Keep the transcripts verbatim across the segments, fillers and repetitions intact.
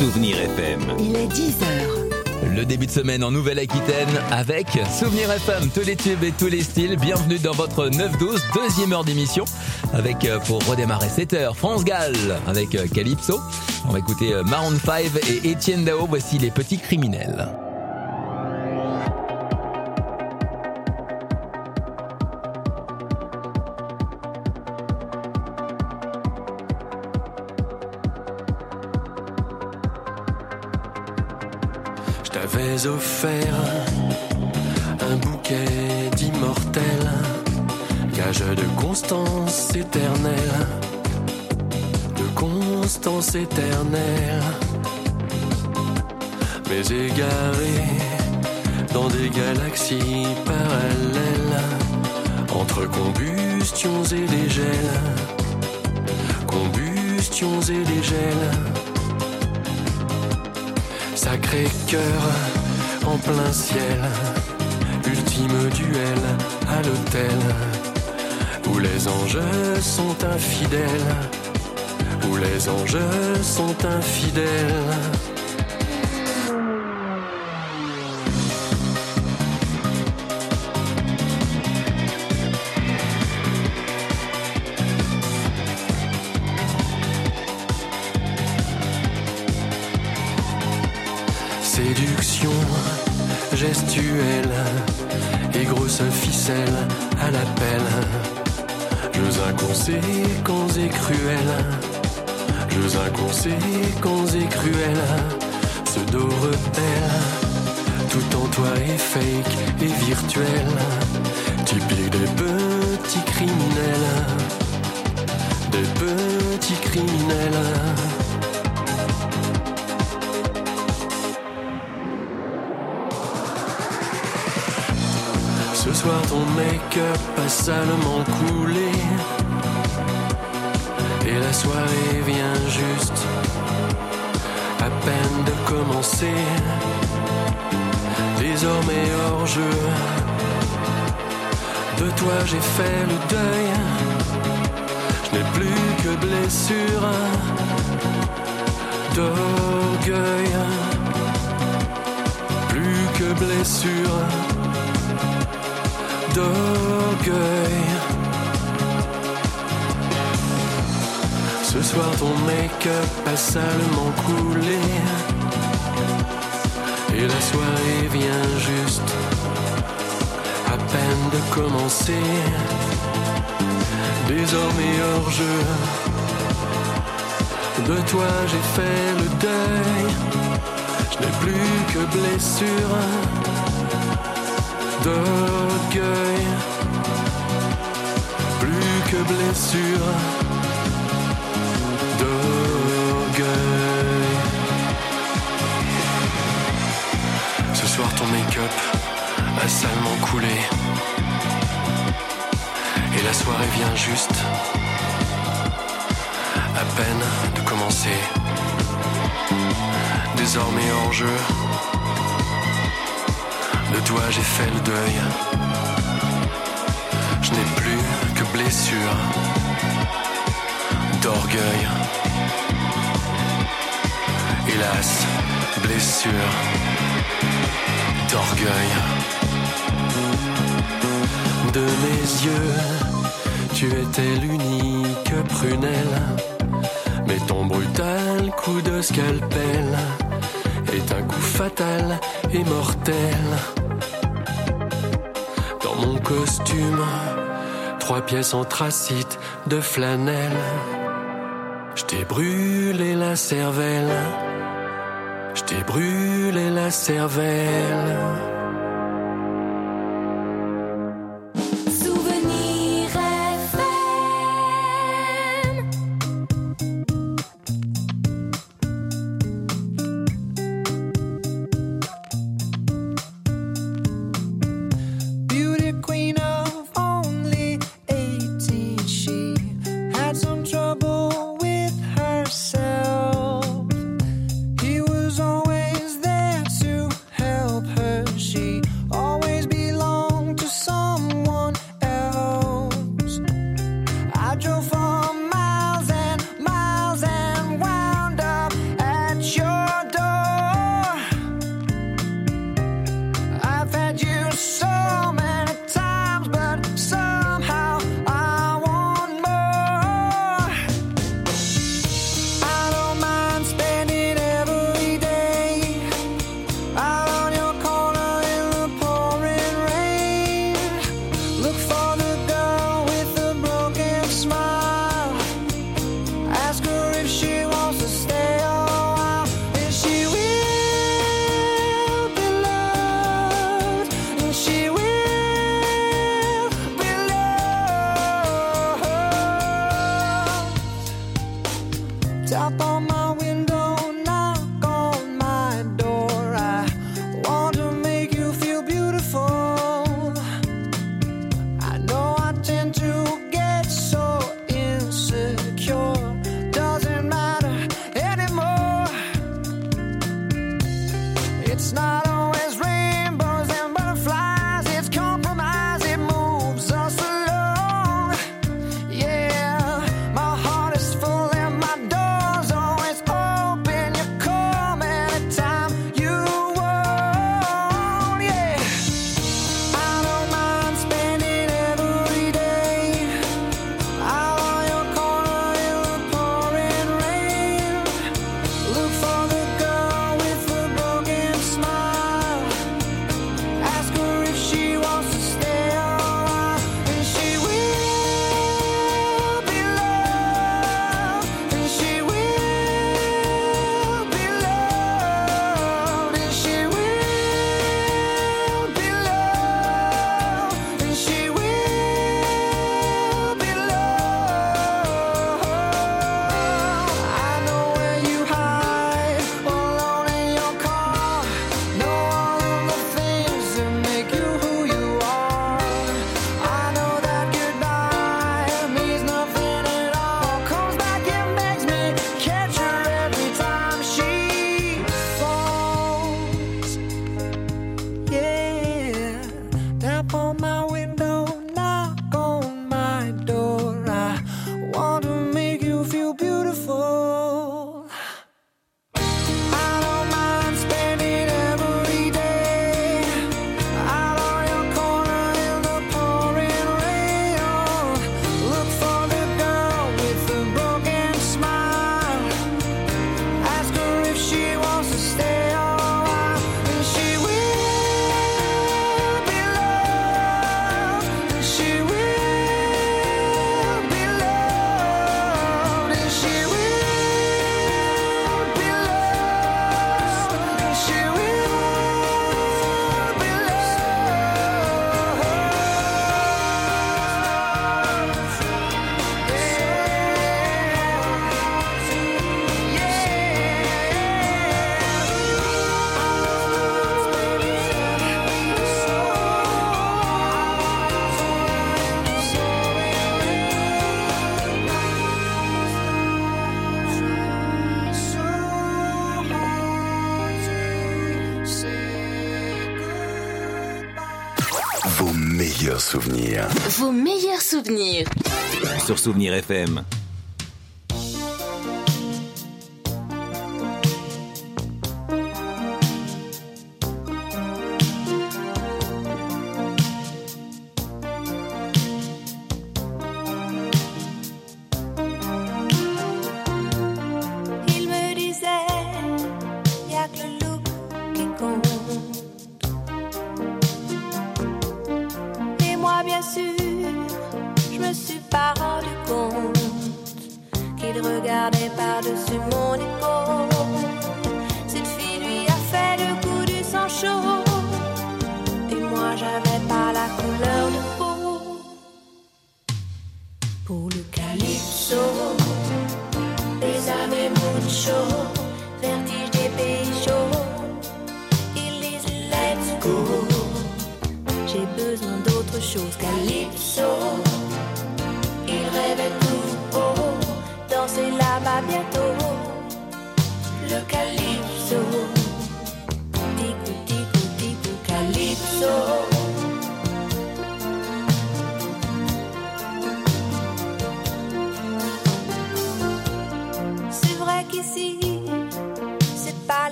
Souvenir F M. Il est dix heures. Le début de semaine en Nouvelle-Aquitaine avec Souvenir F M, tous les tubes et tous les styles. Bienvenue dans votre neuf douze, deuxième heure d'émission. Avec, pour redémarrer sept heures, France Gall avec Calypso. On va écouter Maroon cinq et Etienne Dao. Voici Les Petits Criminels. T'avais offert un bouquet d'immortels, gage de constance éternelle, de constance éternelle. Mais égaré dans des galaxies parallèles, entre combustions et les gels, combustions et les gels. Sacré cœur en plein ciel, ultime duel à l'hôtel, où les anges sont infidèles, où les anges sont infidèles. Séduction gestuelle et grosse ficelle à l'appel, jeux inconséquents et cruels, jeux inconséquents et cruels, pseudo rebelle, tout en toi est fake et virtuel, typique des petits criminels, des petits criminels. Ce soir ton make-up a salement coulé et la soirée vient juste à peine de commencer. Désormais hors jeu, de toi j'ai fait le deuil. Je n'ai plus que blessure d'orgueil, plus que blessure d'orgueil. Ce soir ton make-up a salement coulé et la soirée vient juste à peine de commencer. Désormais hors jeu, de toi j'ai fait le deuil. Je n'ai plus que blessure d'orgueil, plus que blessure d'orgueil. Ce soir ton make-up a salement coulé et la soirée vient juste à peine de commencer. Désormais hors jeu, de toi j'ai fait le deuil. Je n'ai plus que blessure d'orgueil. Hélas, blessure d'orgueil. De mes yeux, tu étais l'unique prunelle, mais ton brutal coup de scalpel est un coup fatal et mortel. Dans mon costume, trois pièces anthracite de flanelle, je t'ai brûlé la cervelle, je t'ai brûlé la cervelle. She Vos meilleurs souvenirs. Vos meilleurs souvenirs. Sur Souvenir F M.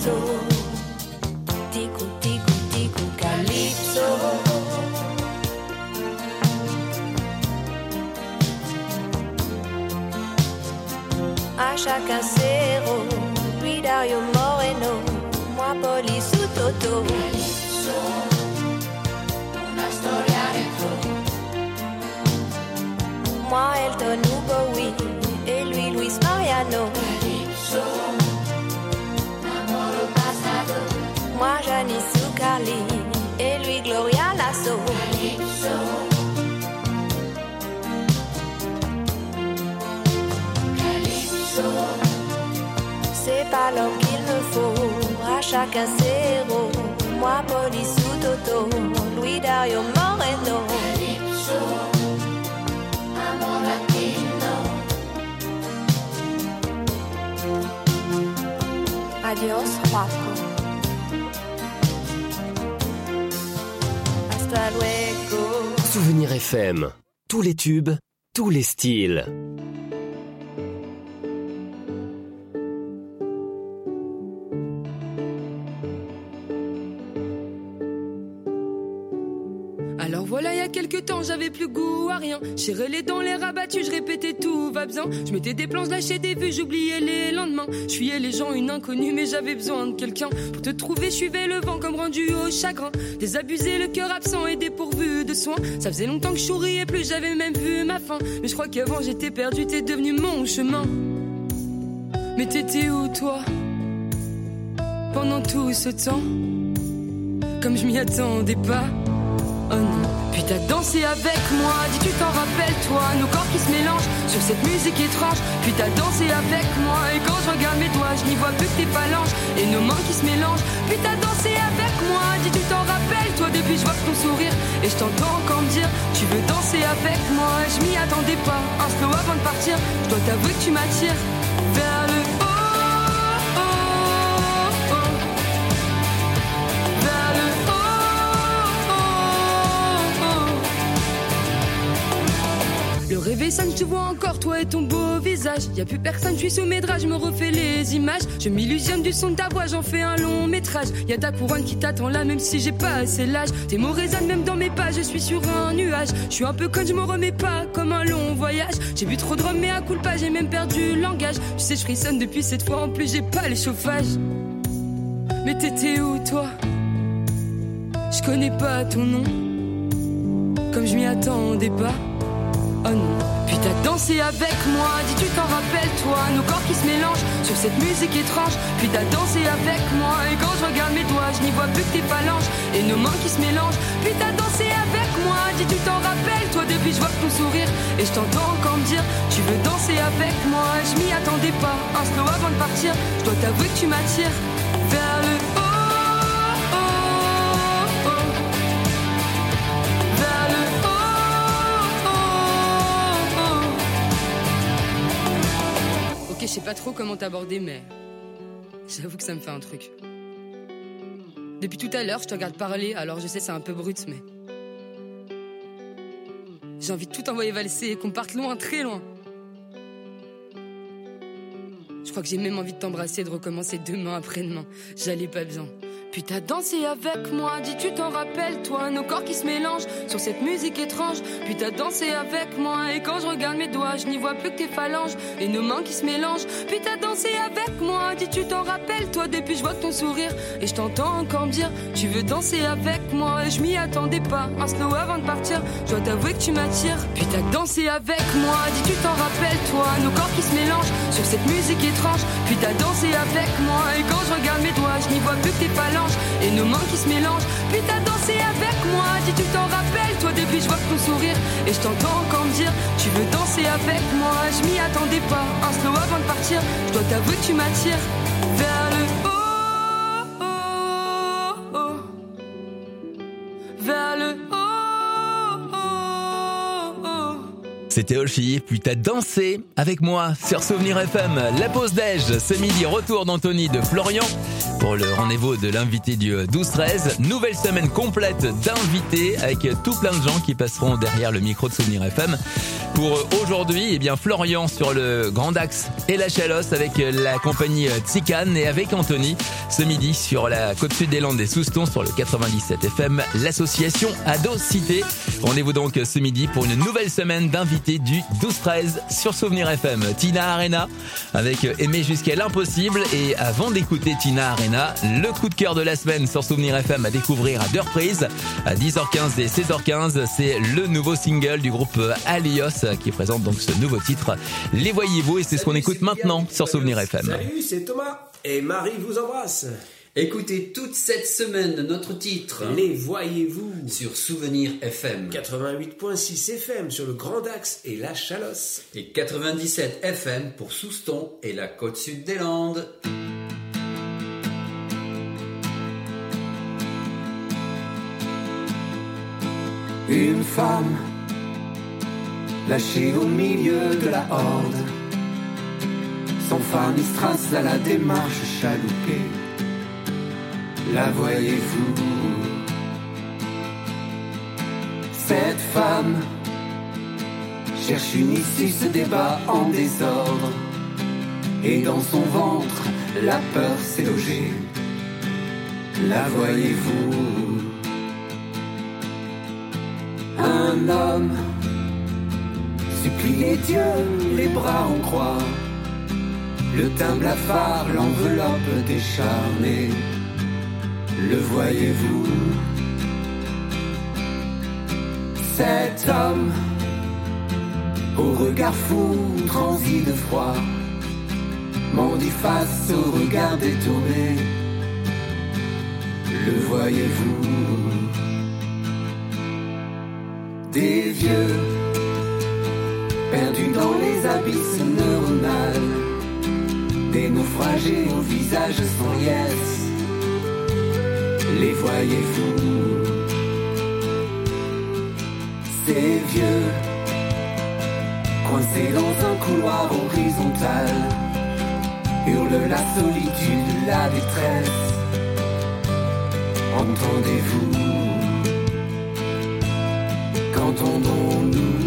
calypso. Tico, tico, tico, calypso. À chacun ses rôles, lui Dario Moreno, moi Police ou Toto. Calypso, una storia retro. Moi Elton ou Bowie, et lui Luis Mariano. Calypso, amore passato. Moi Janice ou Carly, et lui Gloria Lasso. Calypso. C'est pas l'homme qu'il me faut, à chacun ses héros. Moi, Police ou Toto, Louis Dario Moreno. Calypso, amor latino. Adios, guapo. Hasta luego. Souvenir F M, tous les tubes, tous les styles. Alors voilà, il y a quelques temps, j'avais plus goût à rien. J'ai relais dans les rabattus, je répétais tout va bien. Je mettais des planches, lâchais des vues, j'oubliais les lendemains. Je fuyais les gens, une inconnue, mais j'avais besoin de quelqu'un. Pour te trouver, je suivais le vent comme rendu au chagrin. Désabusé, le cœur absent et dépourvu de soins. Ça faisait longtemps que je souriais plus, j'avais même vu ma fin. Mais je crois qu'avant j'étais perdu, t'es devenu mon chemin. Mais t'étais où toi, pendant tout ce temps? Comme je m'y attendais pas. Oh non. Puis t'as dansé avec moi, dis tu t'en rappelles toi, nos corps qui se mélangent sur cette musique étrange. Puis t'as dansé avec moi, et quand je regarde mes doigts, je n'y vois plus que tes phalanges et nos mains qui se mélangent. Puis t'as dansé avec moi, dis tu t'en rappelles toi, depuis je vois ton sourire et je t'entends encore me dire tu veux danser avec moi. Je m'y attendais pas, un slow avant de partir, je dois t'avouer que tu m'attires vers le haut. Le réveil sonne, je te vois encore, toi et ton beau visage. Y'a plus personne, je suis sous mes draps, je me refais les images. Je m'illusionne du son de ta voix, j'en fais un long métrage. Y'a ta couronne qui t'attend là, même si j'ai pas assez l'âge. Tes mots résonnent même dans mes pas, je suis sur un nuage. Je suis un peu conne, je me remets pas, comme un long voyage. J'ai bu trop de rhum, mais à coup pas, j'ai même perdu le langage. Tu sais, je frissonne depuis cette fois, en plus j'ai pas les chauffages. Mais t'étais où toi? Je connais pas ton nom, comme je m'y attendais pas. Oh non. Puis t'as dansé avec moi, dis tu t'en rappelles toi, nos corps qui se mélangent sur cette musique étrange. Puis t'as dansé avec moi, et quand je regarde mes doigts, je n'y vois plus que tes phalanges et nos mains qui se mélangent. Puis t'as dansé avec moi, dis tu t'en rappelles toi, depuis je vois ton sourire et je t'entends encore me dire tu veux danser avec moi. Je m'y attendais pas, un slow avant de partir, je dois t'avouer que tu m'attires vers le haut. Je sais pas trop comment t'aborder, mais j'avoue que ça me fait un truc. Depuis tout à l'heure, je te regarde parler, alors je sais c'est un peu brut, mais j'ai envie de tout envoyer valser et qu'on parte loin, très loin. Je crois que j'ai même envie de t'embrasser et de recommencer demain après-demain. J'allais pas bien. Puis t'as dansé avec moi, dis tu t'en rappelles toi, nos corps qui se mélangent sur cette musique étrange. Puis t'as dansé avec moi, et quand je regarde mes doigts, je n'y vois plus que tes phalanges et nos mains qui se mélangent. Puis t'as dansé avec moi, dis tu t'en rappelles toi, depuis je vois ton sourire et je t'entends encore me dire tu veux danser avec moi. Et je m'y attendais pas, un slow avant de partir, je dois t'avouer que tu m'attires. Puis t'as dansé avec moi, dis tu t'en rappelles toi, nos corps qui se mélangent sur cette musique étrange. Puis t'as dansé avec moi, et quand je regarde mes doigts, je n'y vois plus que tes phalanges et nos mains qui se mélangent. Puis t'as dansé avec moi, dis tu t'en rappelles toi, depuis je vois ton sourire et je t'entends encore me dire tu veux danser avec moi. Je m'y attendais pas, un slow avant de partir, je dois t'avouer que tu m'attires vers le haut, oh, oh, vers le haut, oh, oh. C'était Olchi, puis t'as dansé avec moi sur Souvenir F M. La pause déj, ce midi, retour d'Anthony de Florian pour le rendez-vous de l'invité du douze treize. Nouvelle semaine complète d'invités avec tout plein de gens qui passeront derrière le micro de Souvenir F M. Pour aujourd'hui, eh bien Florian sur le Grand Axe et la Chalosse avec la compagnie Tsikan, et avec Anthony ce midi sur la côte sud des Landes des Soustons sur le quatre-vingt-dix-sept F M, l'association Ado Cité. Rendez-vous donc ce midi pour une nouvelle semaine d'invités du douze treize sur Souvenir F M. Tina Arena avec Aimer jusqu'à l'impossible, et avant d'écouter Tina Arena, le coup de cœur de la semaine sur Souvenir F M à découvrir à deux reprises, à dix heures quinze et seize heures quinze. C'est le nouveau single du groupe Alios qui présente donc ce nouveau titre, Les Voyez-vous, et c'est ce qu'on écoute maintenant sur Souvenir F M. Salut, c'est Thomas et Marie vous embrasse. Écoutez toute cette semaine notre titre Les Voyez-vous sur Souvenir F M quatre-vingt-huit virgule six F M sur le Grand Axe et la Chalosse, et quatre-vingt-dix-sept F M pour Soustons et la côte sud des Landes. Une femme lâchée au milieu de la horde, son phare Mistras à la démarche chaloupée. La voyez-vous? Cette femme cherche une issue, se débat en désordre, et dans son ventre la peur s'est logée. La voyez-vous? Un homme supplie les dieux, les bras en croix, le teint blafard, l'enveloppe décharnée. Le voyez-vous? Cet homme au regard fou, transi de froid, mendie face au regard détourné. Le voyez-vous? Des vieux perdus dans les abysses neuronales, des naufragés au visage sans liesse. Les voyez-vous? Ces vieux coincés dans un couloir horizontal hurlent la solitude, la détresse. Entendez-vous? Qu'entendons-nous?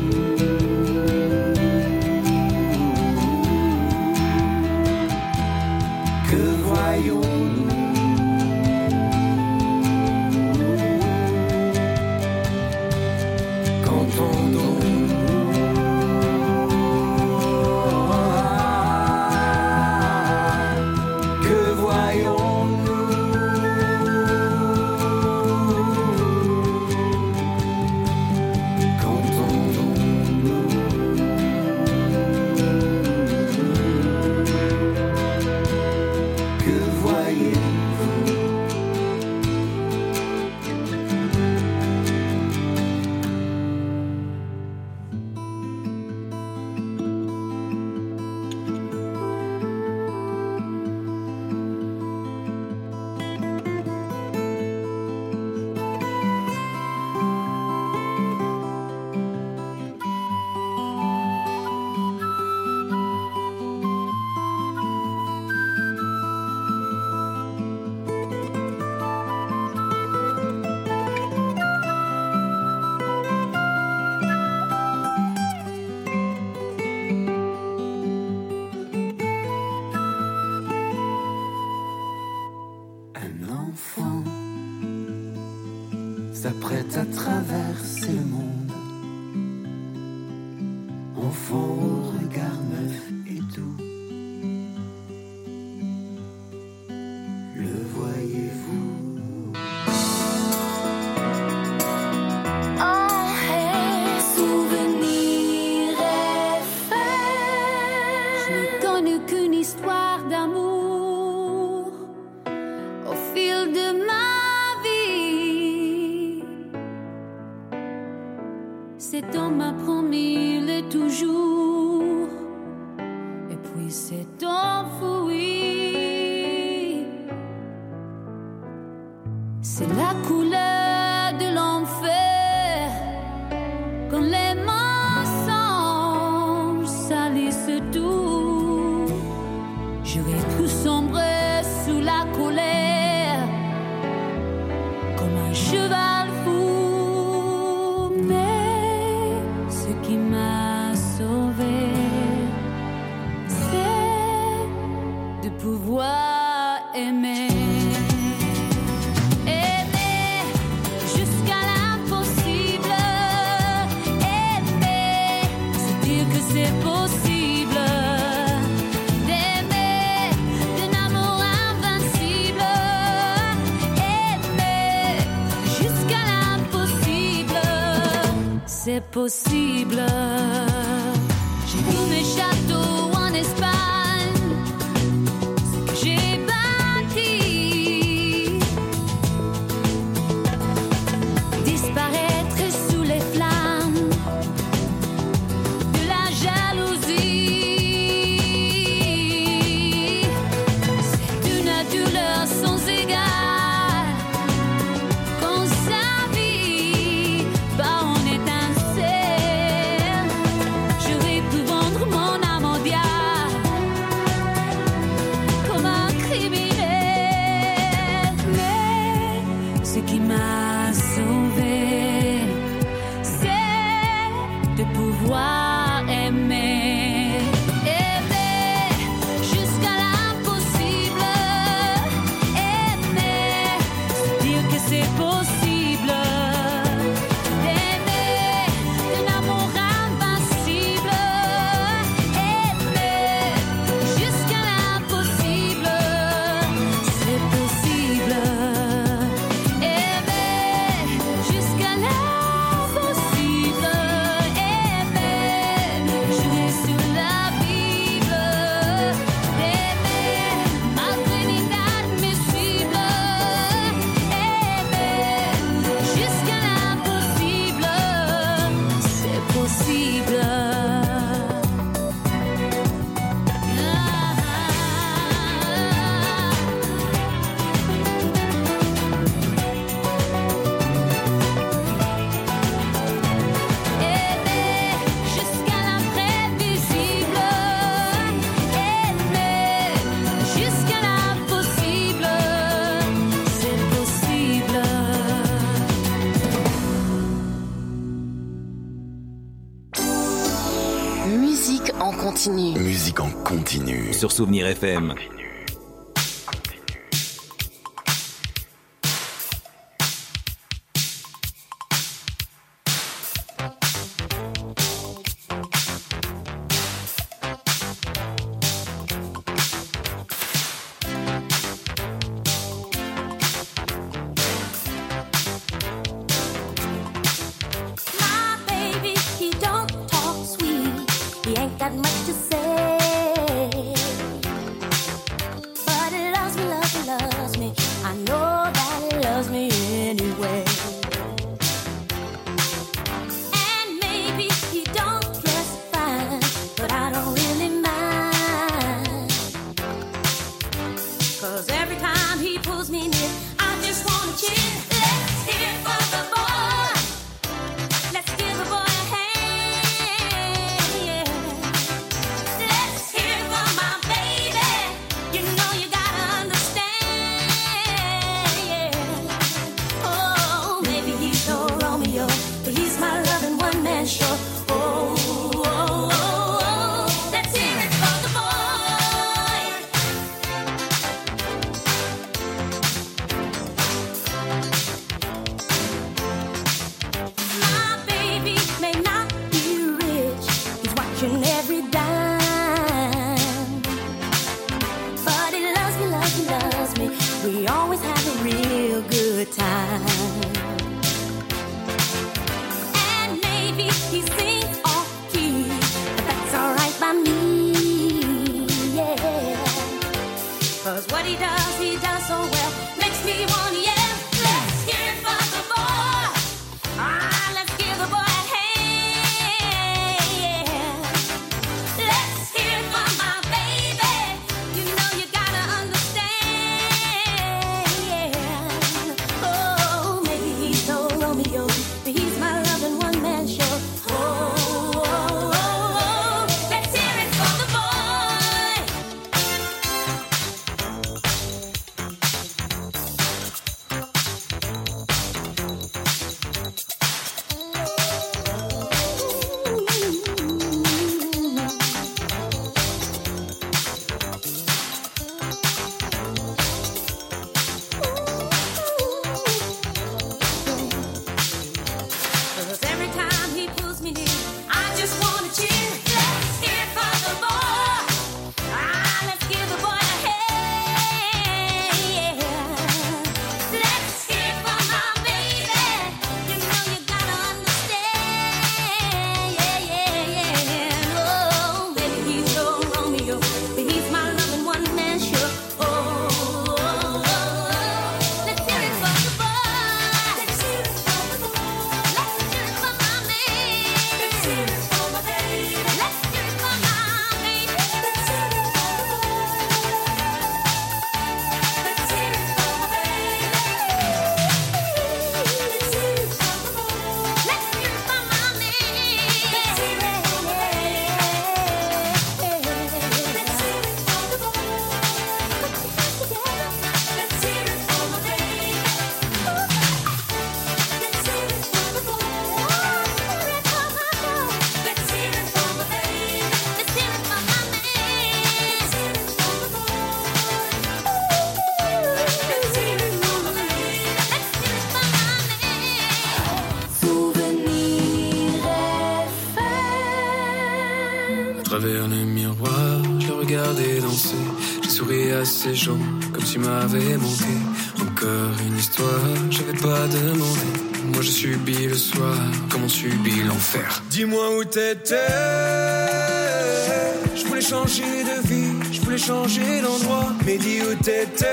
Que voyons-nous? Qu'entendons-nous? Que voyons-nous? S'apprête à traverser le monde, enfant au regard neuf et doux. Le voyez-vous? Oh, hey, Souvenir F M. Je n'ai connu qu'une histoire d'amour au fil de ma cet homme m'a promis le toujours, et puis s'est enfoui. C'est la couleur de l'enfer quand les mensonges salissent tout. J'aurais pu sombrer sous la colère cheval fou. Mais ce qui m'a sauvé, c'est de pouvoir aimer. C'est possible. J'ai tous mes châteaux en Espagne, ce que j'ai bâti, disparaître sous les flammes de la jalousie. C'est une douleur sans égale qu'on s'habille par en étincelle. J'aurais pu vendre mon âme au diable comme un criminel. Mais ce qui m'a sauvé, c'est de pouvoir aimer. Aimer jusqu'à l'impossible. Aimer, se dire que c'est possible. D'aimer d'un amour invincible. Aimer jusqu'à l'impossible. C'est possible. Aimer jusqu'à l'impossible. Aimer, jouer sur la Bible. D'aimer malgré l'inadmissible. Aimer jusqu'à l'impossible. C'est possible. Aimer jusqu'à l'imprévisible. Aimer jusqu'à l'impossible. C'est possible. Musique en continu. Musique en continu. Sur Souvenir F M. My baby, he don't talk sweet. He ain't got much to say. But he loves me, loves me, loves me. I know that he loves me anyway. And maybe he don't dress fine, but I don't really mind. 'Cause every time he pulls me near, I just wanna cheer. Let's hear it for the boy. Let's give the boy a hand, yeah. Let's hear it for my baby. You know you gotta understand, yeah. Oh, maybe he's no Romeo, but he's my loving one man show. Oh, oh, oh, oh. Let's hear it for the boy. My baby may not be rich, he's watching every dime. But he loves me, loves me, loves me. We always have a real good time. And maybe he sings off key, but that's alright by me, yeah. 'Cause what he does, he does so well, makes me wanna yell. Let's hear it for the boy. Ah, let's give the boy a hand, yeah. Let's hear it for my baby. You know you gotta understand, yeah. Oh, maybe he's no Romeo, but he's my loving one man show. Oh, oh, oh, oh. Let's hear it for the boy. assez chaud, comme tu m'avais manqué. Encore une histoire, j'avais pas demandé. Moi j'ai subi le soir, comme on subit l'enfer. Dis-moi où t'étais. Je voulais changer de vie, je voulais changer d'endroit. Mais dis où t'étais.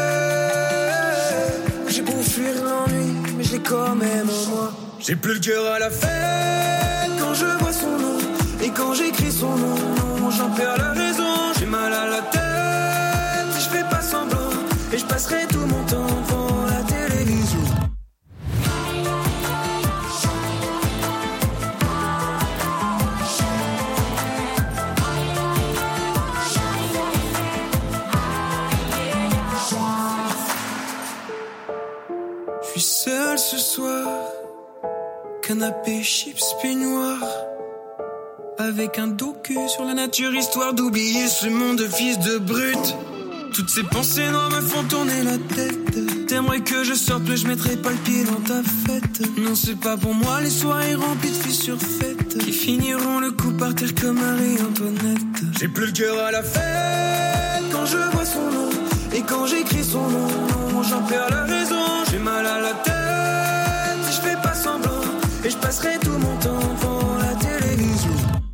J'ai beau fuir l'ennui, mais je l'ai quand même en moi. J'ai plus le cœur à la fête quand je vois son nom. Et quand j'écris son nom, non, j'en perds la raison. J'ai mal à la tête, si je fais pas semblant. Et je passerai tout mon temps devant la télévision. Je suis seul ce soir, canapé, chips, peignoir. Avec un docu sur la nature, histoire d'oublier ce monde de fils de brute. Toutes ces pensées noires me font tourner la tête. T'aimerais que je sorte, mais je mettrai pas le pied dans ta fête. Non, c'est pas pour moi les soirées remplies de filles surfaites qui finiront le coup par terre comme Marie-Antoinette. J'ai plus le cœur à la fête quand je vois son nom. Et quand j'écris son nom, non, j'en perds la raison. J'ai mal à la tête si je fais pas semblant. Et je passerai tout mon temps devant la télévision.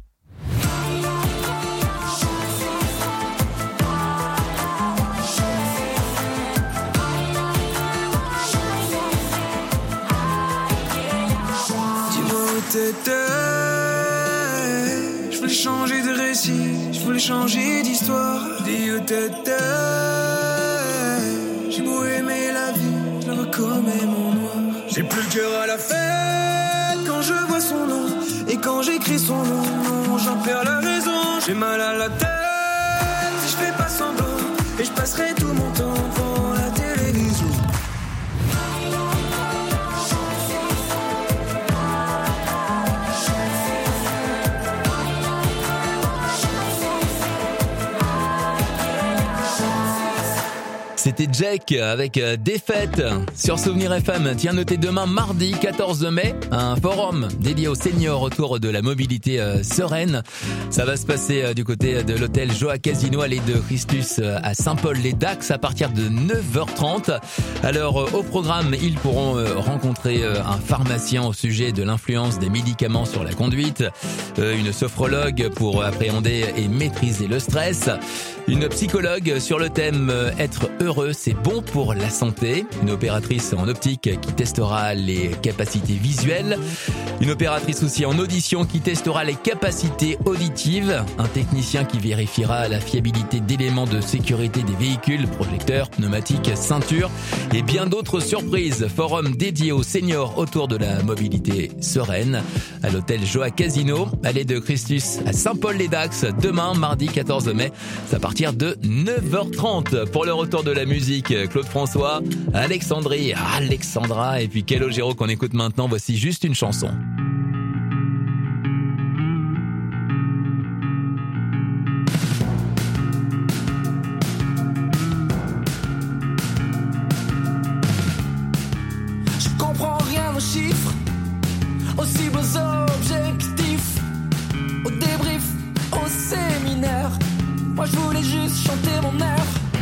T'étais. Je voulais changer de récit, je voulais changer d'histoire. Dis où t'étais. J'ai beau aimer la vie, je la vois quand même en noir. J'ai plus le cœur à la fête quand je vois son nom. Et quand j'écris son nom, non, j'en perds la raison. J'ai mal à la tête si je fais pas semblant. Et je passerai tout mon temps devant la télévision. C'était Jack avec Défaite sur Souvenir F M. Tiens, notez demain, mardi quatorze mai, un forum dédié aux seniors autour de la mobilité euh, sereine. Ça va se passer euh, du côté de l'hôtel Joa Casino, allée de Christus euh, à Saint-Paul-les-Dax à partir de neuf heures trente. Alors, euh, au programme, ils pourront euh, rencontrer euh, un pharmacien au sujet de l'influence des médicaments sur la conduite, euh, une sophrologue pour appréhender et maîtriser le stress, une psychologue sur le thème euh, être heureux, c'est bon pour la santé, une opératrice en optique qui testera les capacités visuelles, une opératrice aussi en audition qui testera les capacités auditives, un technicien qui vérifiera la fiabilité d'éléments de sécurité des véhicules, projecteurs, pneumatiques, ceintures et bien d'autres surprises. Forum dédié aux seniors autour de la mobilité sereine à l'hôtel Joa Casino, allée de Christus à Saint-Paul-les-Dax, demain mardi quatorze mai, c'est à partir de neuf heures trente. Pour le retour de la musique, Claude François, Alexandrie, Alexandra et puis Calogero qu'on écoute maintenant. Voici juste une chanson. Je comprends rien aux chiffres, aussi beaux objectifs, au débrief, au séminaire. Moi je voulais juste chanter mon air.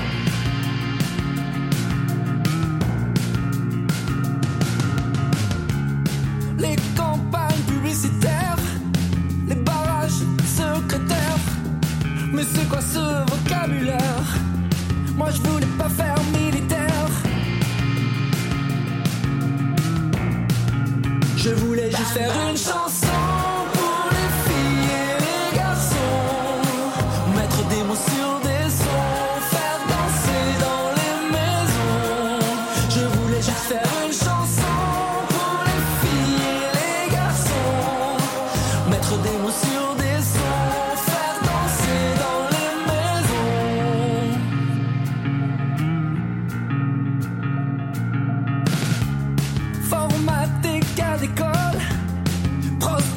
Les campagnes publicitaires, les barrages secrétaires. Mais c'est quoi ce vocabulaire? Moi je voulais pas faire militaire. Je voulais juste faire une chanson pour les filles et les garçons, mettre des mots sur des sons, faire danser dans les maisons. Je voulais juste faire une chanson pour les filles et les garçons, mettre des mots sur des sons, faire danser dans les maisons. Formaté cas d'école, prof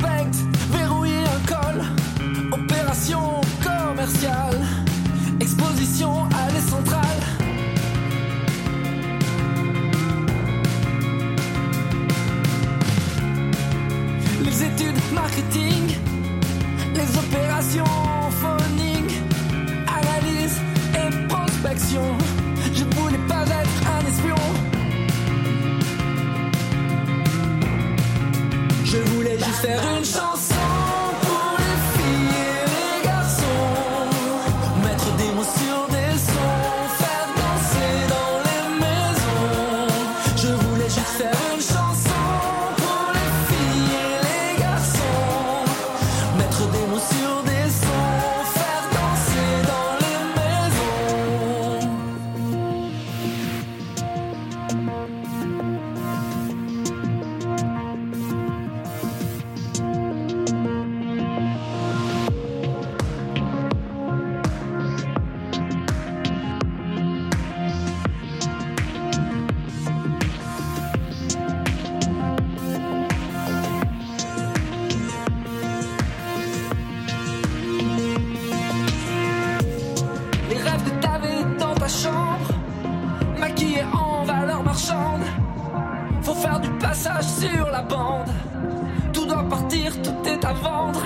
maquillé en valeur marchande. Faut faire du passage sur la bande. Tout doit partir, tout est à vendre.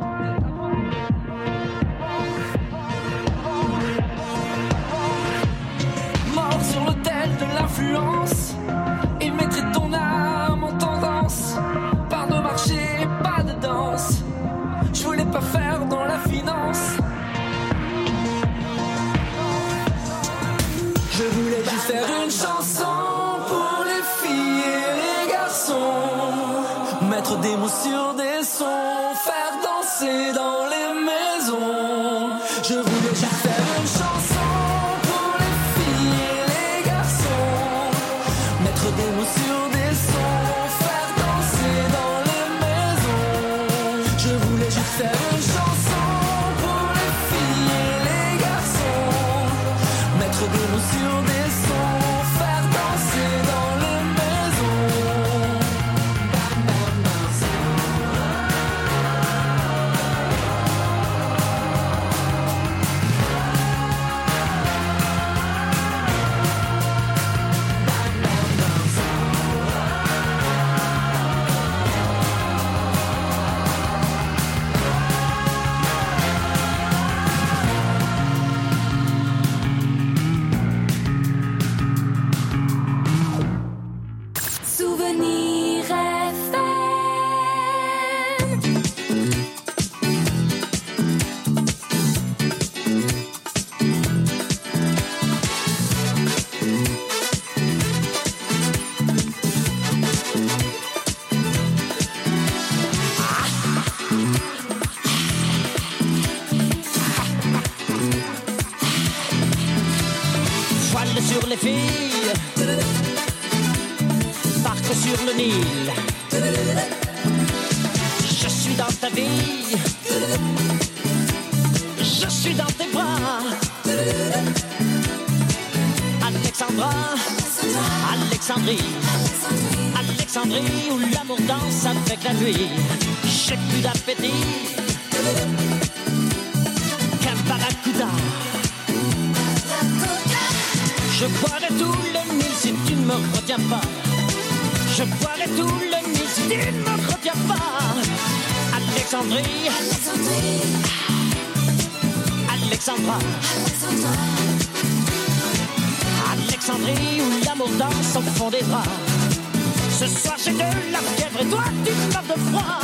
Mort sur l'autel de l'influence. Et mettrai ton âme en tendance. Pas de marché, pas de danse. Je voulais pas faire dans la finance. Je voulais juste faire une chanson pour les filles et les garçons. Mettre des mots sur des sons, faire danser dans les maisons. Je voulais juste faire une chanson pour les filles et les garçons. Mettre des mots sur des sons, faire danser dans les maisons. Je voulais juste faire une chanson pour les filles et les garçons. Mettre des mots sur des sons, faire danser dans les maisons. Souvenir F M. Voile sur les filles, barque sur le Nil. Je suis dans ta vie, je suis dans tes bras. Alexandra, Alexandrie, Alexandrie où l'amour danse avec la nuit. J'ai plus d'appétit qu'un barracuda. Je boirai tout le Nil si tu ne me retiens pas. Je boirai tout le Nil si tu ne me retiens pas. Alexandrie, Alexandra, Alexandrie où l'amour danse au fond des draps. Ce soir j'ai de la fièvre et toi tu meurs de froid.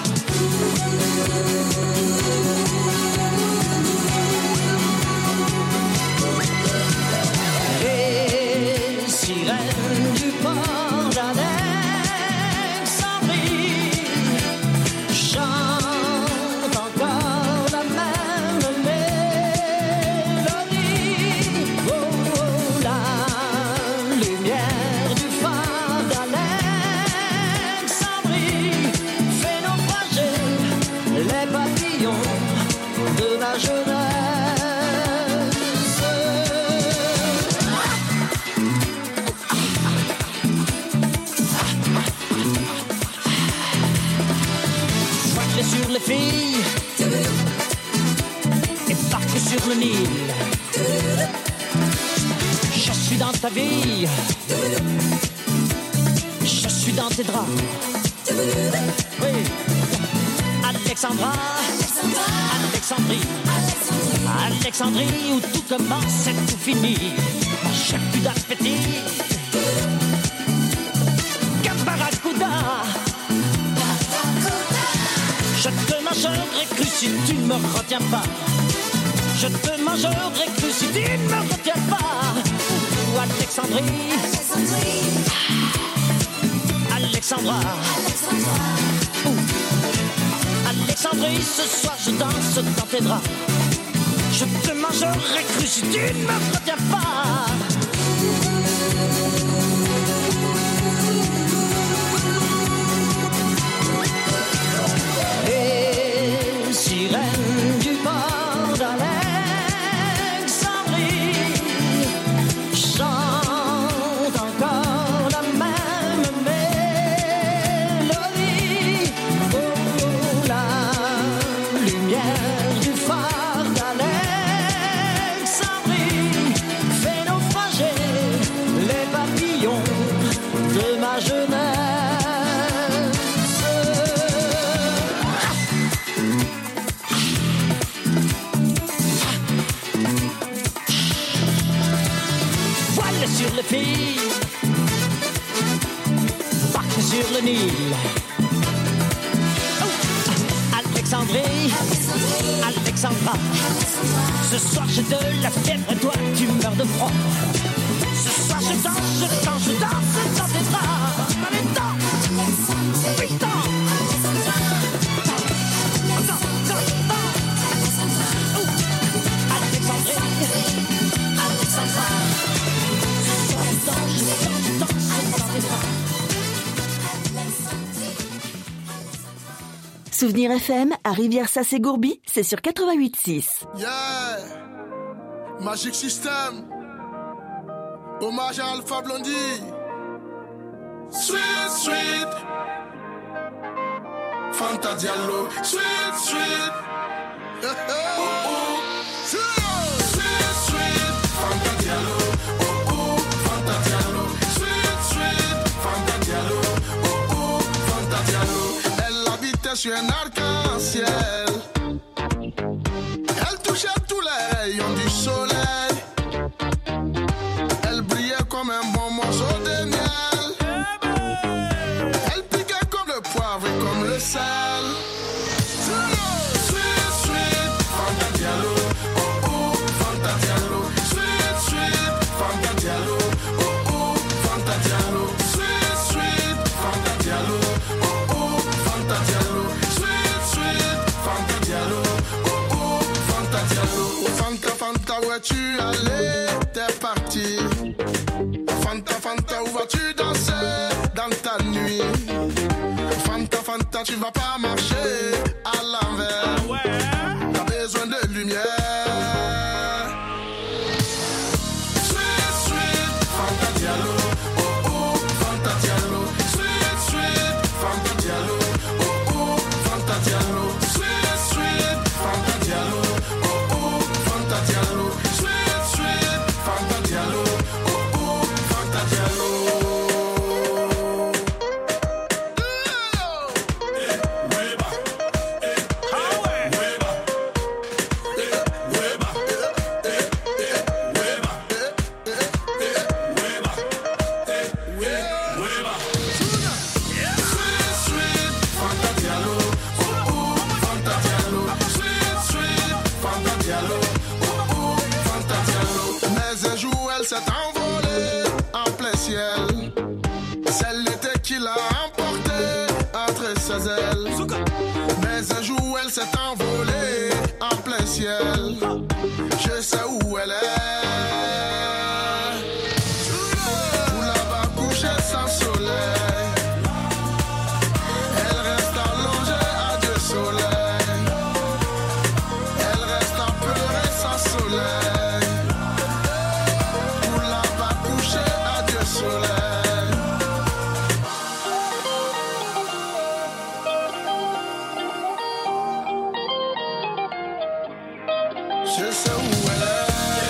Les sirènes du port d'Alexandrie chantent encore la même mélodie. Oh, oh, la lumière du phare d'Alexandrie fait naufrager les papillons de la jeunesse. Sur les filles et barque sur le Nil. Je suis dans ta vie, je suis dans tes draps. Oui, Alexandra, Alexandrie, Alexandrie où tout commence et tout finit. J'ai plus d'appétit qu'un barracuda. Je te mangerai cru si tu ne me retiens pas. Je te mangerai cru si tu ne me retiens pas. Ou Alexandrie, Alexandra, Ou Alexandrie, ce soir je danse dans tes draps. Je te mangerai cru si tu ne me retiens pas. Les sirènes du port d'Alexandrie chantent encore la même mélodie. Oh, la lumière du phare d'Alexandrie fait naufrager de filles parquées sur le Nil. Oh, Alexandrie, Alexandra, ce soir j'ai de la fièvre et toi tu meurs de froid. Ce soir je danse, je danse, je danse dans tes bras. Allez, danse, oui, danse. Souvenir F M à Rivière-Sas-et-Gourby, c'est sur quatre-vingt-huit six. Yeah, Magic System, hommage à Alpha Blondie. Sweet, sweet, Fanta Diallo. Sweet, sweet, oh, oh. Sweet, sweet, Fanta Diallo. Oh, oh, Fanta Diallo. Sweet, sweet, Fanta Diallo. Oh, oh, Fanta Diallo. Elle habitait sur un arc-en-ciel. Elle touchait tous les rayons du soleil. Elle brillait comme un bon morceau de miel. Elle piquait comme le poivre et comme le sel. Sweet, sweet, Fanta Diallo. Oh, oh, Fanta Diallo. Sweet, sweet, Fanta Diallo. Oh, oh, Fanta Diallo. Sweet, sweet, Fanta Diallo. Oh, oh, Fanta Diallo. Sweet, sweet, Fanta Diallo. Oh, oh, Fanta Diallo. Oh, Fanta, Fanta, où es-tu allé? T'es parti. Fanta, Fanta, où vas-tu danser dans ta nuit? Fanta, Fanta, tu vas pas marcher à l'envers. T'as besoin de lumière. Sweet, sweet, Fanta Diallo. Oh, oh, Fanta Diallo. Sweet, sweet, Fanta Diallo. Oh, oh, Fanta Diallo. Sweet, sweet, Fanta Diallo. Oh, oh, Fanta Diallo. Sweet, sweet, Fanta Diallo. Oh, oh, Fanta Diallo. Mais un jour elle s'est envolée en plein ciel. C'est l'été qui l'a emportée entre ses ailes. Mais un jour elle s'est envolée en plein ciel. Je sais où elle est. Tout là-bas couché sans soleil. Elle reste allongée à Dieu soleil. Elle reste à pleurer sans soleil. Tout là-bas couché à Dieu soleil. Je sais où elle est.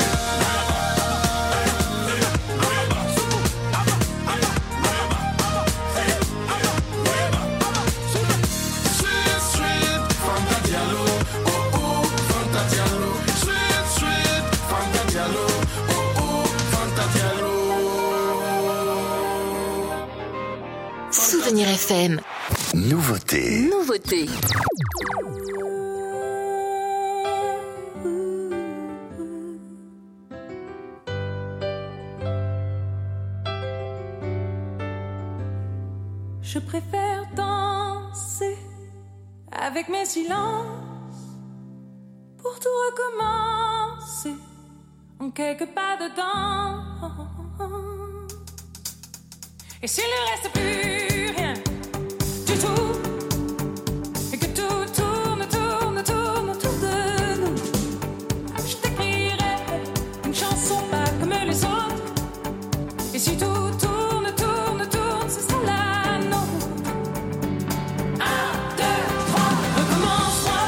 Sweet, sweet, Fanta Diallo. Oh, oh, Fanta Diallo. Sweet, sweet, Fanta Diallo. Oh, oh, Fanta Diallo. Souvenir F M. Nouveauté. Nouveauté. Je préfère danser avec mes silences pour tout recommencer en quelques pas dedans. Et s'il ne reste plus rien du tout, et que tout tourne, tourne, tourne autour de nous, je t'écrirai une chanson pas comme les autres. Et si tout tourne, tourne, tourne, ce sera la nôtre. Un, deux, trois, recommence-moi.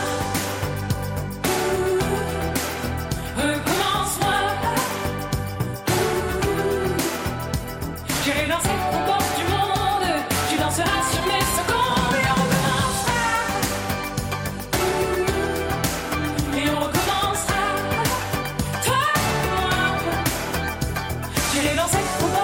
Recommence-moi. J'irai danser au bord du monde. Tu danseras sur mes secondes. Et on recommencera. Et on recommencera. Toi et moi. J'irai danser au bord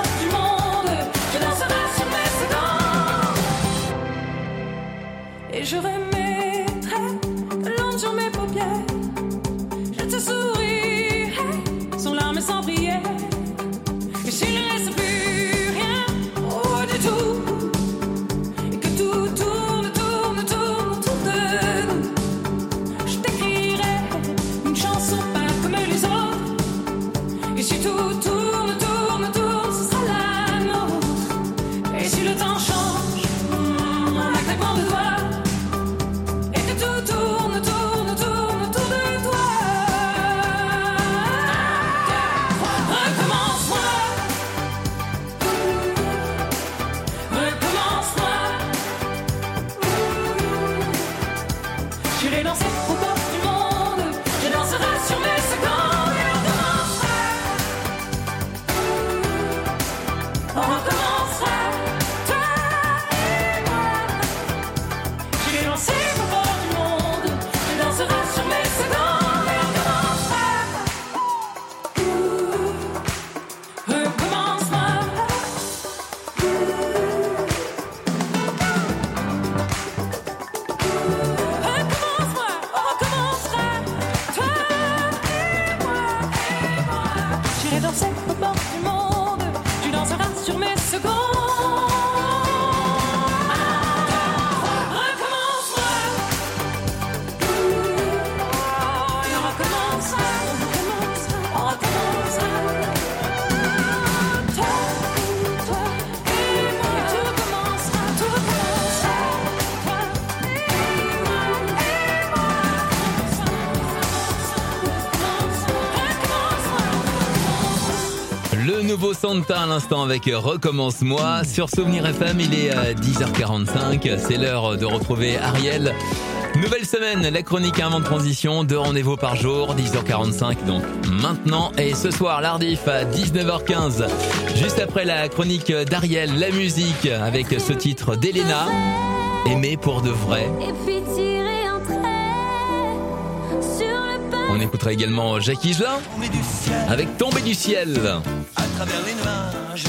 sur mes secondes. Le nouveau Santa à l'instant avec Recommence-moi sur Souvenir F M. Il est dix heures quarante-cinq. C'est l'heure de retrouver Ariel. Nouvelle semaine, la chronique Avant de transition, deux rendez-vous par jour, dix heures quarante-cinq donc maintenant. Et ce soir, l'Ardif à dix-neuf heures quinze, juste après la chronique d'Ariel, la musique avec ce titre d'Elena, Aimer pour de vrai. Et puis tirer un trait sur le pas. On écoutera également Jackie Higelin avec Tomber du ciel. À travers les nuages.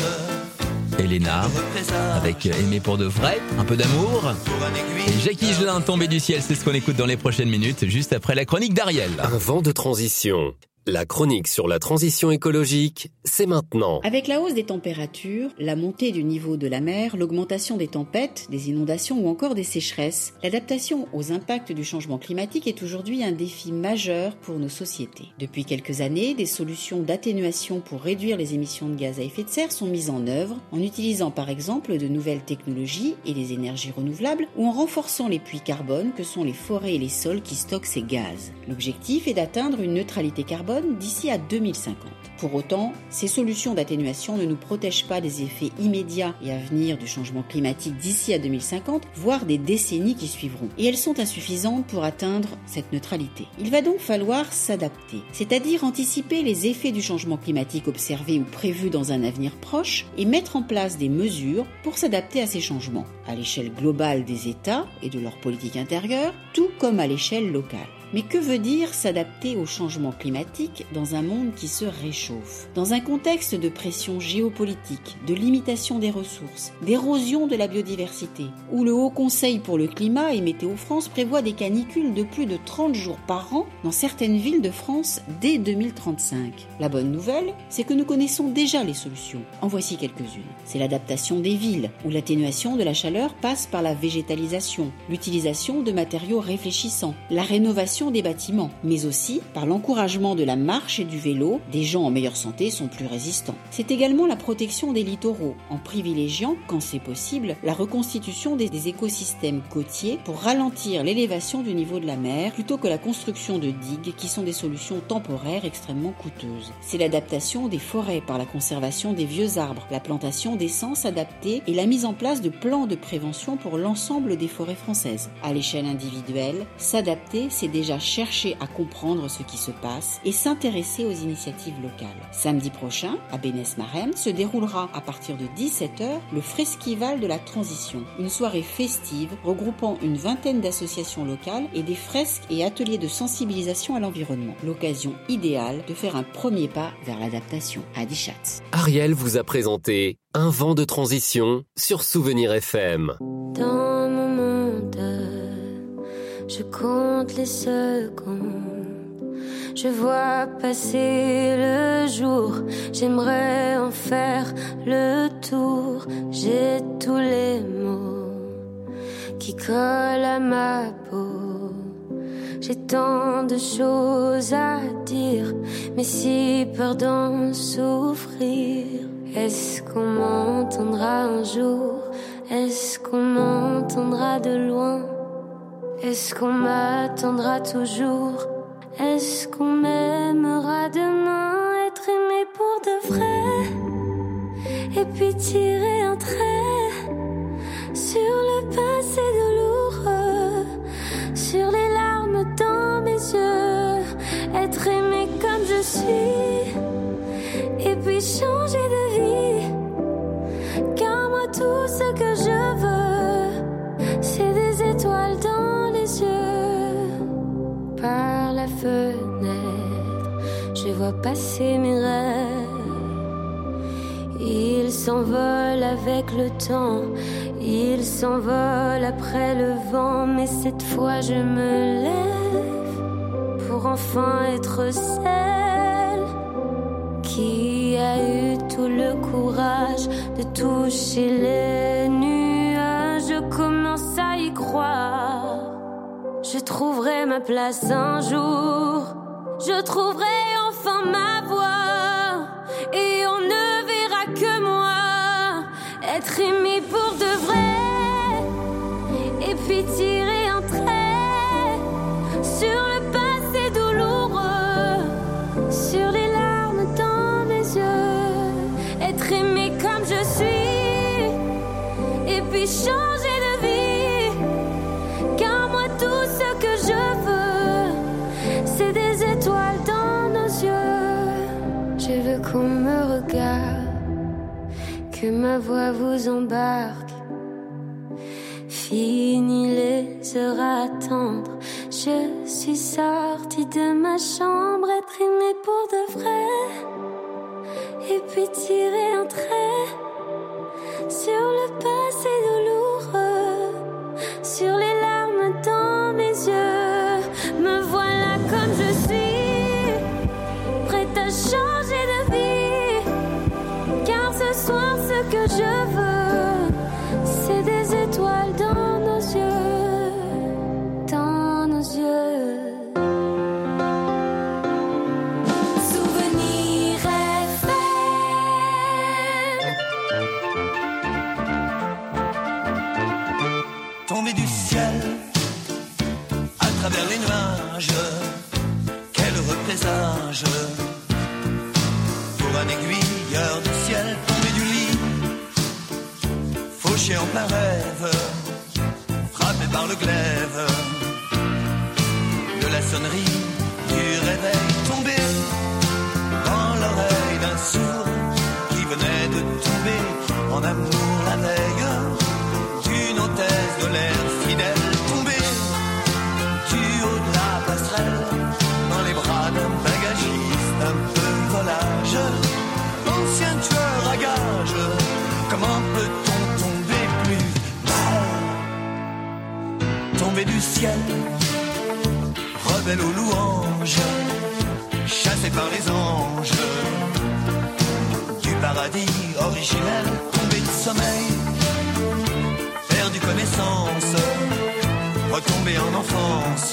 Elena avec Aimer pour de vrai, un peu d'amour. Et Jackie Higelin, Tombé du ciel, c'est ce qu'on écoute dans les prochaines minutes, juste après la chronique d'Ariel. Un vent de transition. La chronique sur la transition écologique, c'est maintenant. Avec la hausse des températures, la montée du niveau de la mer, l'augmentation des tempêtes, des inondations ou encore des sécheresses, l'adaptation aux impacts du changement climatique est aujourd'hui un défi majeur pour nos sociétés. Depuis quelques années, des solutions d'atténuation pour réduire les émissions de gaz à effet de serre sont mises en œuvre en utilisant par exemple de nouvelles technologies et les énergies renouvelables ou en renforçant les puits carbone que sont les forêts et les sols qui stockent ces gaz. L'objectif est d'atteindre une neutralité carbone d'ici à deux mille cinquante. Pour autant, ces solutions d'atténuation ne nous protègent pas des effets immédiats et à venir du changement climatique d'ici à deux mille cinquante, voire des décennies qui suivront. Et elles sont insuffisantes pour atteindre cette neutralité. Il va donc falloir s'adapter, c'est-à-dire anticiper les effets du changement climatique observés ou prévus dans un avenir proche et mettre en place des mesures pour s'adapter à ces changements, à l'échelle globale des États et de leur politique intérieure, tout comme à l'échelle locale. Mais que veut dire s'adapter au changement climatique dans un monde qui se réchauffe? Dans un contexte de pression géopolitique, de limitation des ressources, d'érosion de la biodiversité, où le Haut Conseil pour le climat et Météo France prévoit des canicules de plus de trente jours par an dans certaines villes de France dès deux mille trente-cinq. La bonne nouvelle, c'est que nous connaissons déjà les solutions. En voici quelques-unes. C'est l'adaptation des villes, où l'atténuation de la chaleur passe par la végétalisation, l'utilisation de matériaux réfléchissants, la rénovation des bâtiments, mais aussi par l'encouragement de la marche et du vélo. Des gens en meilleure santé sont plus résistants. C'est également la protection des littoraux, en privilégiant, quand c'est possible, la reconstitution des, des écosystèmes côtiers pour ralentir l'élévation du niveau de la mer, plutôt que la construction de digues qui sont des solutions temporaires extrêmement coûteuses. C'est l'adaptation des forêts par la conservation des vieux arbres, la plantation d'essences adaptées et la mise en place de plans de prévention pour l'ensemble des forêts françaises. À l'échelle individuelle, s'adapter, c'est déjà chercher à comprendre ce qui se passe et s'intéresser aux initiatives locales. Samedi prochain, à Bénès-Maremmes, se déroulera à partir de dix-sept heures le Fresquival de la Transition, une soirée festive regroupant une vingtaine d'associations locales et des fresques et ateliers de sensibilisation à l'environnement. L'occasion idéale de faire un premier pas vers l'adaptation. Adi Schatz. Ariel vous a présenté Un vent de transition sur Souvenir F M. Dans mon monde, je compte les secondes. Je vois passer le jour. J'aimerais en faire le tour. J'ai tous les mots qui collent à ma peau. J'ai tant de choses à dire, mais si peur d'en souffrir. Est-ce qu'on m'entendra un jour? Est-ce qu'on m'entendra de loin? Est-ce qu'on m'attendra toujours? Est-ce qu'on m'aimera demain? Être aimé pour de vrai, et puis tirer un trait sur le passé douloureux, sur les larmes dans mes yeux. Être aimé comme je suis, et puis changer de vie. Car moi tout ce que je veux, c'est des étoiles dans les yeux. Par la fenêtre, je vois passer mes rêves. Ils s'envolent avec le temps, ils s'envolent après le vent. Mais cette fois je me lève pour enfin être celle qui a eu tout le courage de toucher les nuages. Je commence à y croire. Je trouverai ma place un jour. Je trouverai enfin ma voie. Et on ne verra que moi être aimé pour de vrai. Et puis tirer un trait sur le passé douloureux, sur les larmes dans mes yeux. Être aimé comme je suis. Et puis changer de vie. Car moi tout ce que je veux, c'est des étoiles dans nos yeux. Je veux qu'on me regarde, que ma voix vous embarque. Fini les heures à attendre. Je suis sortie de ma chambre, être aimée pour de vrai. Et puis tirer un trait sur le passé douloureux, sur les larmes dans mes yeux. Me voilà comme je suis, prête à changer de vie. Car ce soir ce que je veux, c'est des étoiles dans nos yeux, dans nos yeux. Souvenir F M. Tombé du ciel, à travers les nuages, quel heureux présage. Pour un aiguilleur du ciel, tombé du lit, fauché en plein rêve, frappé par le glaive de la sonnerie du réveil, tombé dans l'oreille d'un sourd qui venait de tomber en amour la veille d'une hôtesse de l'air fidèle, tombé du haut de la passerelle dans les bras d'un bagagiste un peu volage, ancien tueur à gages. Comment peut-on tomber plus bas? Tomber du ciel, rebelle aux louanges, chassé par les anges du paradis originel, tombé de sommeil, perdu connaissance, retombé en enfance,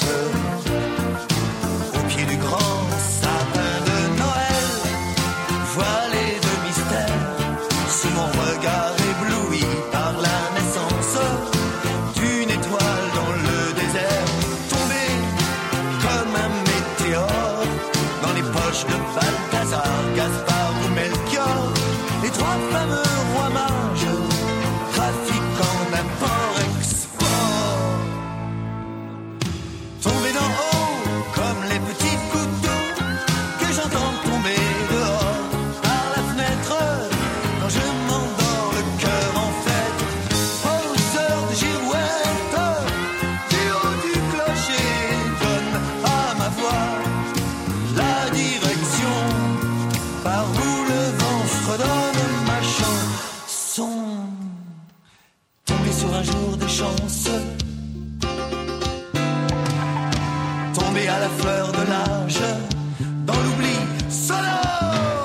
au pied du grand sapin de Noël, voilé de mystère, sous mon regard ébloui par la naissance d'une étoile dans le désert, tombé comme un météore dans les poches de Balthazar, Gaspard ou Melchior, les trois fameux rois mages, trafiquants d'import-export. Tombé d'en haut comme les petits couteaux que j'entends tomber dehors par la fenêtre quand je m'endors le cœur en fête, aux heures de girouette, des hauts du clocher donne à ma voix la direction par où le vent fredonne ma chanson. Tombé sur un jour de chance, tombé à la fleur de l'âge, dans l'oubli sonore.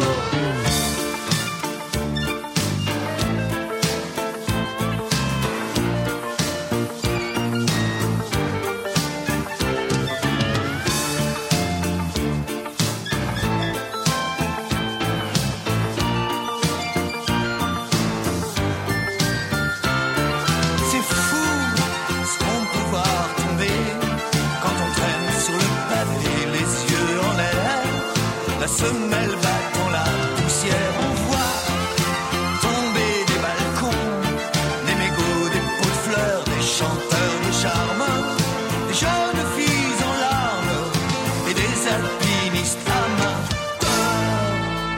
C'est fou ce qu'on peut voir tomber quand on traîne sur le pavé, les yeux en l'air, la semelle battant la poussière. On voit tomber des balcons, des mégots, des pots de fleurs, des chanteurs de charme, des jeunes filles en larmes et des alpinistes amateurs.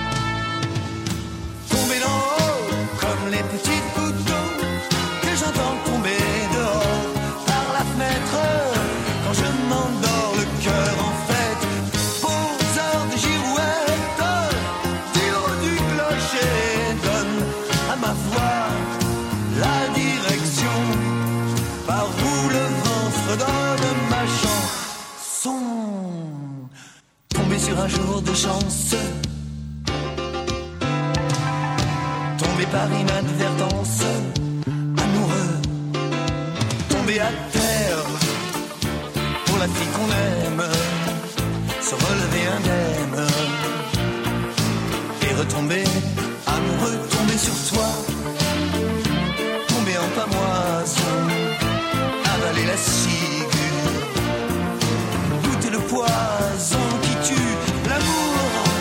Tomber d'en haut comme les petits couteaux que j'entends tomber dehors par la fenêtre quand je m'endors le cœur en fête, aux heures de girouette, du haut du clocher donne à ma voix la direction par où le vent fredonne ma chanson. Tombé sur un jour de chance, par inadvertance, amoureux, tomber à terre pour la fille qu'on aime, se relever indemne et retomber amoureux, tomber sur toi, tomber en pamoison, avaler la ciguë, goûter le poison qui tue l'amour.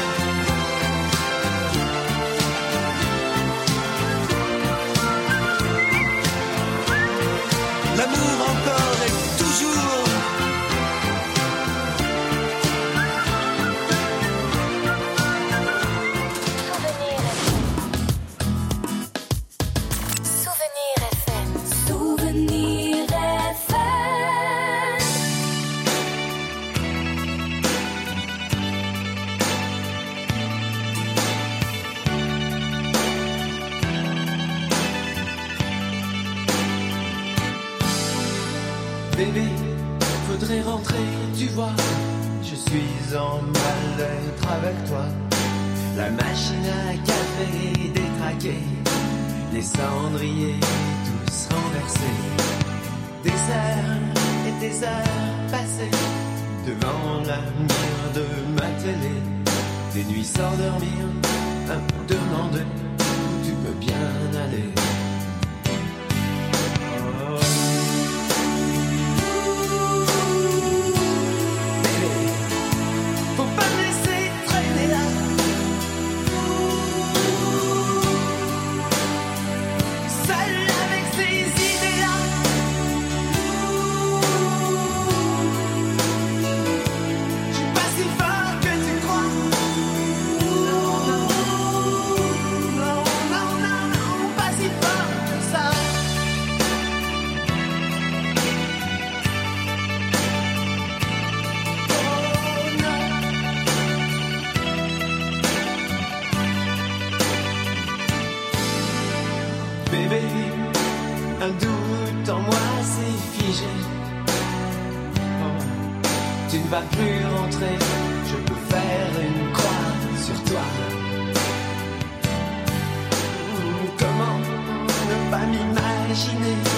L'amour encore et toujours. Souvenir F M. Souvenir F M. Bébé, faudrait rentrer, tu vois. Je suis en mal-être avec toi. La machine à café détraquée, les cendriers tous renversés. Des heures et des heures passées devant la mire de ma télé. Des nuits sans dormir, à me demander où tu peux bien aller. Bébé, un doute en moi s'est figé. Oh, tu ne vas plus rentrer, je peux faire une croix sur toi. Comment ne pas m'imaginer